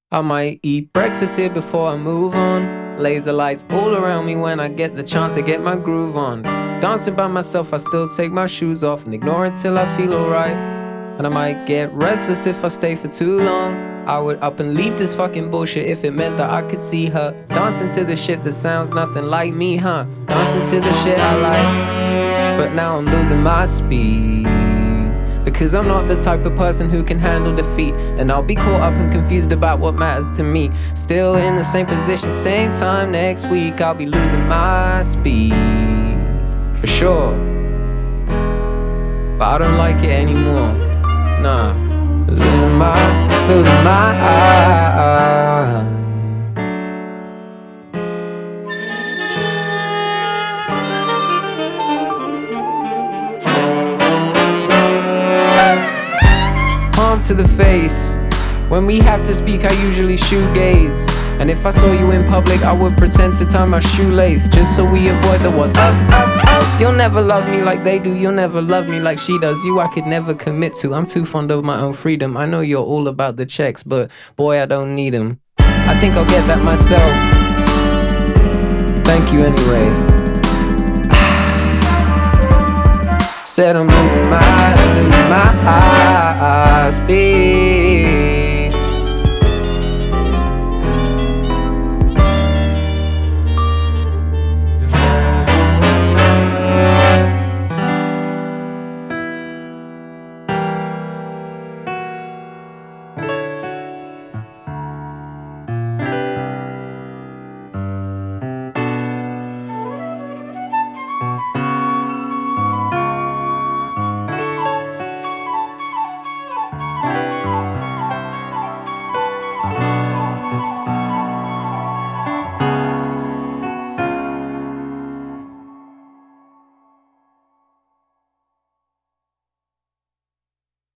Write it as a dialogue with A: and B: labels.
A: I might eat breakfast here before I move on. Laser lights all around me when I get the chance to get my groove on. Dancing by myself, I still take my shoes off and ignore it till I feel alright. And I might get restless if I stay for too long. I would up and leave this fucking bullshit if it meant that I could see her dancing to the shit that sounds nothing like me, huh? Dancing to the shit I like. But now I'm losing my speed, because I'm not the type of person who can handle defeat. And I'll be caught up and confused about what matters to me. Still in the same position, same time next week. I'll be losing my speed, for sure. But I don't like it anymore, nah. Losing my eye. Palm to the face. When we have to speak, I usually shoegaze. And if I saw you in public, I would pretend to tie my shoelace, just so we avoid the what's up, up, up. You'll never love me like they do, you'll never love me like she does. You I could never commit to, I'm too fond of my own freedom. I know you're all about the checks, but boy, I don't need them. I think I'll get that myself. Thank you anyway. Said I'm losing my speed.